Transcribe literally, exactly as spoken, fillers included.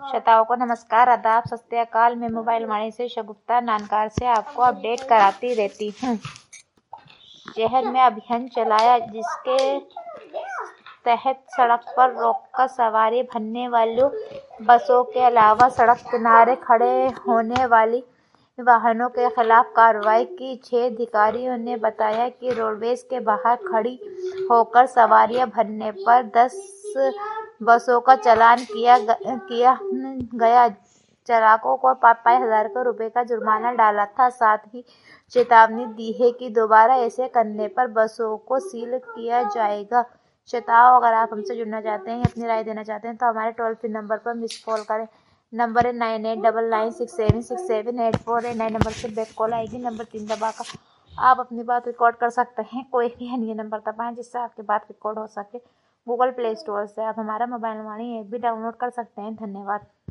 श्रोताओं को नमस्कार, आदाब, सत श्री अकाल। मैं मोबाइल वाणी से शगुफ्ता नानकार से आपको अपडेट कराती रहती हूँ। शहर में अभियान चलाया जिसके तहत सड़क पर रोककर सवारी भरने वाली बसों के अलावा सड़क किनारे खड़े होने वाली वाहनों के खिलाफ कार्रवाई की। छह अधिकारियों ने बताया कि रोडवेज के बाहर खड़ी होकर सवारियां भरने पर दस बसों का चालान किया किया गया। चालकों को पाँच हजार रुपए का जुर्माना डाला था। साथ ही चेतावनी दी है कि दोबारा ऐसे करने पर बसों को सील किया जाएगा। श्रोताओं, अगर आप हमसे जुड़ना चाहते हैं, अपनी राय देना चाहते हैं तो हमारे टोल फ्री नंबर पर मिस कॉल करें। नंबर है nine eight double nine six seven six seven eight four eight. नए नंबर से बैक कॉल आएगी। नंबर तीन दबाकर आप अपनी बात रिकॉर्ड कर सकते हैं। कोई भी अन्य नंबर दबाएं जिससे आपकी बात रिकॉर्ड हो सके। गूगल प्ले स्टोर से आप हमारा मोबाइल वाणी ऐप भी डाउनलोड कर सकते हैं। धन्यवाद।